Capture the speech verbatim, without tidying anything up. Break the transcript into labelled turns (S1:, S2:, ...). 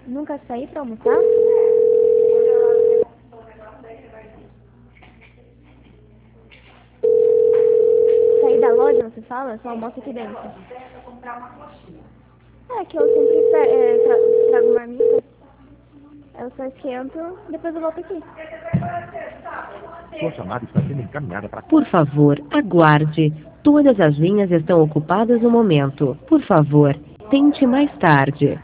S1: Nunca saí pra almoçar? Sair da loja, você fala? Só almoço aqui dentro. É que eu sempre tra é, tra trago marmita. Eu só esquento, depois eu volto aqui.
S2: Sua chamada está sendo encaminhada para...
S3: Por favor, aguarde. Todas as linhas estão ocupadas no momento. Por favor, tente mais tarde.